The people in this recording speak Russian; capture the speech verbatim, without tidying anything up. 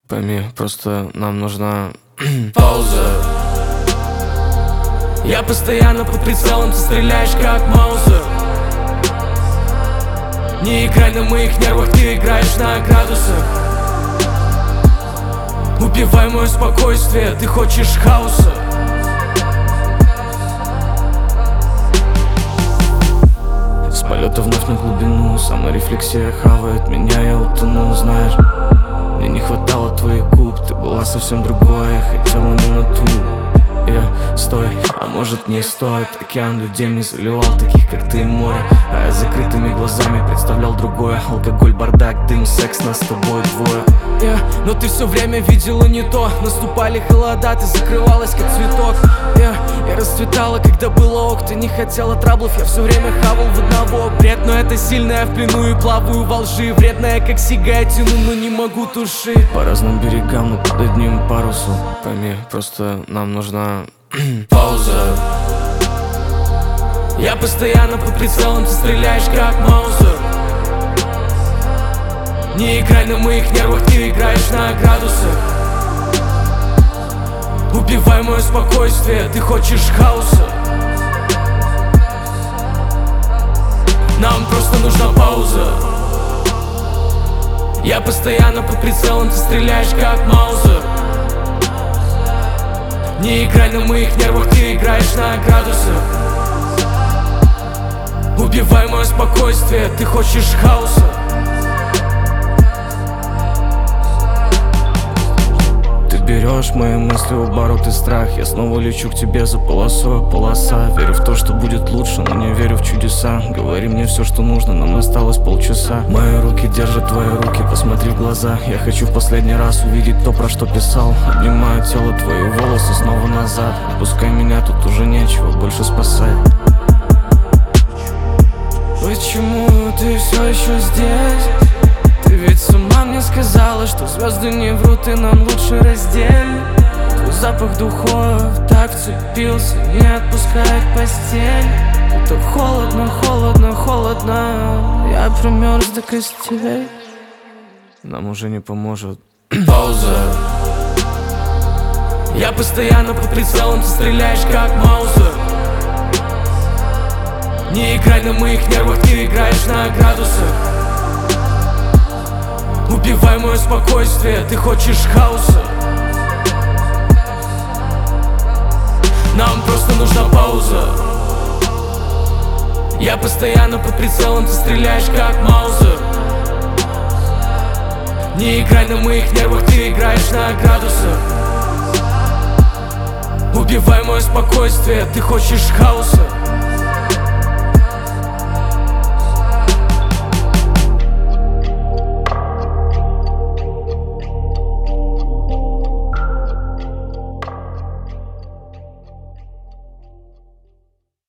Пойми, просто нам нужна пауза. Я постоянно под прицелом, ты стреляешь как Маузер. Не играй на моих нервах, ты играешь на градусах. Убивай мое спокойствие, ты хочешь хаоса. С полета вновь на глубину, саморефлексия хавает меня, я утонул, знаешь. Мне не хватало твоих губ, ты была совсем другой, я хотела не на ту. Я, стой, а может не стоит. Океан людей мне заливал, таких как ты, море. А я закрытыми глазами представлял другое. Алкоголь, бардак, дым, секс, нас с тобой двое. Yeah, но ты все время видела не то. Наступали холода, ты закрывалась как цветок. Yeah, я расцветала, когда было ок. Ты не хотела траблов, я все время хавал в одного. Бред, но это сильно, я в плену и плаваю во лжи. Вредная, как сига, я тяну, но не могу тушить. По разным берегам, но под одним парусом. Пойми, просто нам нужна пауза. Я постоянно под прицелом, ты стреляешь как Маузер. Не играй на моих нервах, ты играешь на градусах. Убивай мое спокойствие, ты хочешь хаоса. Нам просто нужна пауза. Я постоянно под прицелом, ты стреляешь как Маузер. Не играй на моих нервах, ты играешь на градусах. Убивай мое спокойствие, ты хочешь хаоса. Ты берешь мои мысли, оборот и страх. Я снова лечу к тебе за полосой полоса. Верю в то, что будет лучше, но не верю в чудеса. Говори мне все, что нужно, нам осталось полчаса. Мои руки держат твои руки, посмотри в глаза. Я хочу в последний раз увидеть то, про что писал. Обнимаю тело, твои волосы снова назад. Пускай меня тут уже нечего больше спасать. Почему ты все еще здесь? Ты ведь с ума мне сказала, что звезды не врут и нам лучше раздельно. Твой запах духов так вцепился, не отпускает постель. Это холодно, холодно, холодно. Я промерз до костей. Нам уже не поможет пауза. Я постоянно под прицелом, ты стреляешь как Маузер. Не играй на моих нервах, ты играешь на градусах. Убивай мое спокойствие, ты хочешь хаоса. Нам просто нужна пауза. Я постоянно под прицелом, ты стреляешь как Маузер. Не играй на моих нервах, ты играешь на градусах. Убивай мое спокойствие, ты хочешь хаоса.